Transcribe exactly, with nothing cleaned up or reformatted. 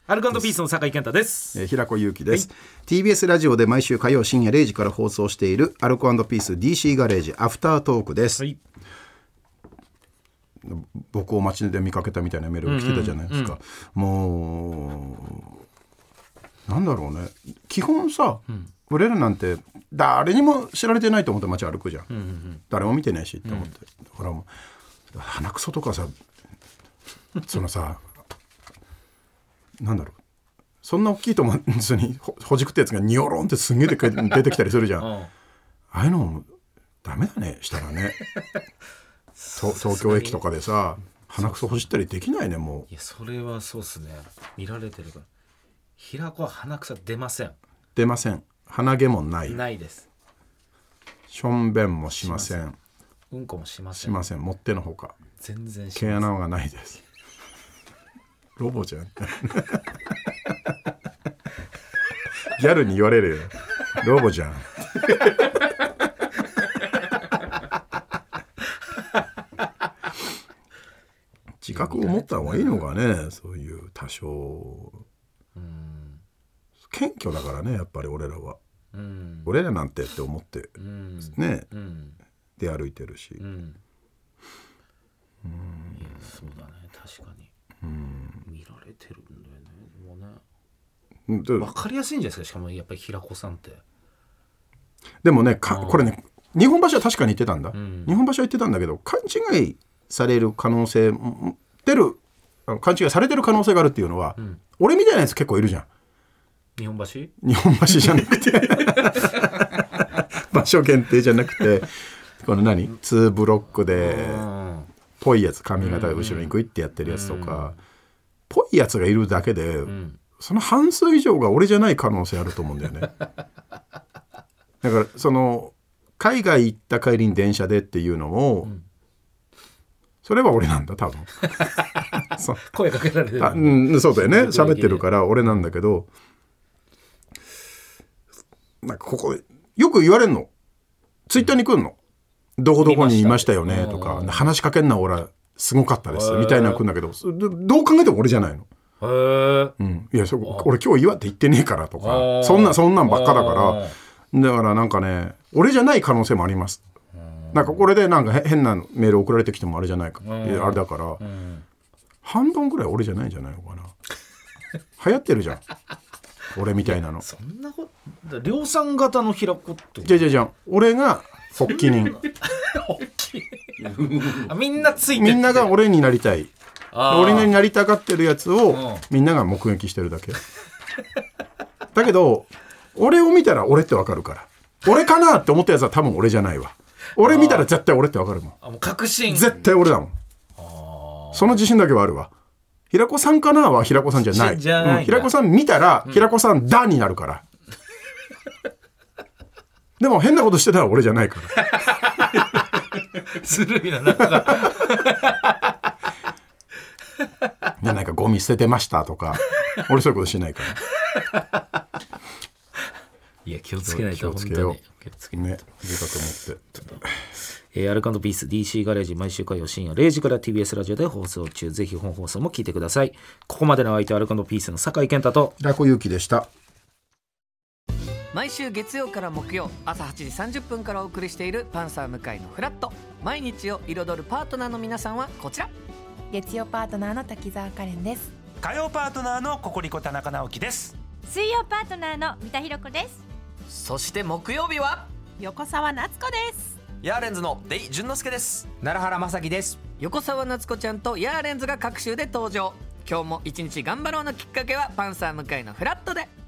アルコ&ピースの酒井健太です。 えー、平子祐希です、はい、ティービーエス ラジオで毎週火曜深夜れいじから放送しているアルコ&ピース ディーシー ガレージアフタートークです、はい、僕を街で見かけたみたいなメールが来てたじゃないですか、うんうんうん、もうなんだろうね、基本さ、うん、俺らなんて誰にも知られてないと思って街歩くじゃん、うんうんうん、誰も見てないしって思って、うん、ほらもう鼻くそとかさそのさなんだろう、そんな大きいと思うにほじくったやつがニョロンってすんげえ出てきたりするじゃんああいうのダメだねしたらね東京駅とかでさ鼻くそほじったりできないね。もういやそれはそうっすね、見られてるから。平子は鼻くそ出ません。 出ません。鼻毛もない。 ないです。 しょんべんもしません。 うんこもしません。 しません。もってのほか全然しません。 毛穴がないです。ロボじゃんギャルに言われるよ、ロボじゃん自覚を持った方がいいのかね、そういう多少、うん、謙虚だからねやっぱり俺らは、うん、俺らなんてって思って、うん、ね、うん、出歩いてるし、うんうん、いやそうだね確かに、うん、見られてるんだよね。もうね分かりやすいんじゃないですか。しかもやっぱり平子さんってでもねかこれね日本橋は確かに言ってたんだ、うん、日本橋は言ってたんだけど勘違いされる可能性出る勘違いされてる可能性があるっていうのは、うん、俺みたいなやつ結構いるじゃん。 日本橋日本橋じゃなくて場所限定じゃなくてこの何ツーブロックでぽいやつ髪型が後ろにグイってやってるやつとかぽいやつがいるだけで、うん、その半数以上が俺じゃない可能性あると思うんだよねだからその海外行った帰りに電車でっていうのも、うん、それは俺なんだ多分そう声かけられてる、 うん、そうだよね喋ってるから俺なんだけど、なんかここよく言われるの、ツイッターに来るの、どこどこにいましたよねとか、話しかけんな俺すごかったですみたいなの来るんだけど、どう考えても俺じゃないの。へー、うん、いやそ俺今日岩手行ってねえからとか、そんなそんなんばっかだからだからなんかね俺じゃない可能性もあります。なんかこれでなんか変なメール送られてきてもあれじゃないか、あれだから、半分ぐらい俺じゃないんじゃないのかな流行ってるじゃん俺みたいなの。 そんなこと量産型の平子ってじゃじゃじゃん、俺が発起人みんなついてみんなが俺になりたい、俺になりたがってるやつをみんなが目撃してるだけだけど俺を見たら俺ってわかるから、俺かなって思ったやつは多分俺じゃないわ。俺見たら絶対俺ってわかるもん。 あもう確信絶対俺だもん。あその自信だけはあるわ。平子さんかなは平子さんじゃない、 じゃない、 うん、平子さん見たら、うん、平子さんだになるからでも変なことしてたら俺じゃないからずるいななんかなんかゴミ捨ててましたとか俺そういうことしないからいや気をつけないと気をつけよう気をつけないと、 ね、いいかと思ってえー、アルコ&ピース ディーシー ガレージ毎週火曜深夜れいじから ティービーエス ラジオで放送中。ぜひ本放送も聞いてください。ここまでのお相手はアルコ&ピースの酒井健太と平子祐希でした。 毎週月曜から木曜朝はちじさんじゅっぷんからお送りしているパンサー向井のフラット。毎日を彩るパートナーの皆さんはこちら。 月曜パートナーの滝沢カレンです。 火曜パートナーのココリコ田中直樹です。 水曜パートナーの三田寛子です。 そして木曜日は横澤夏子です。 ヤーレンズのデイ淳之介です。 奈良原正樹です。 横澤夏子ちゃんとヤーレンズが各週で登場。今日も一日頑張ろうのきっかけはパンサー向井のフラットで。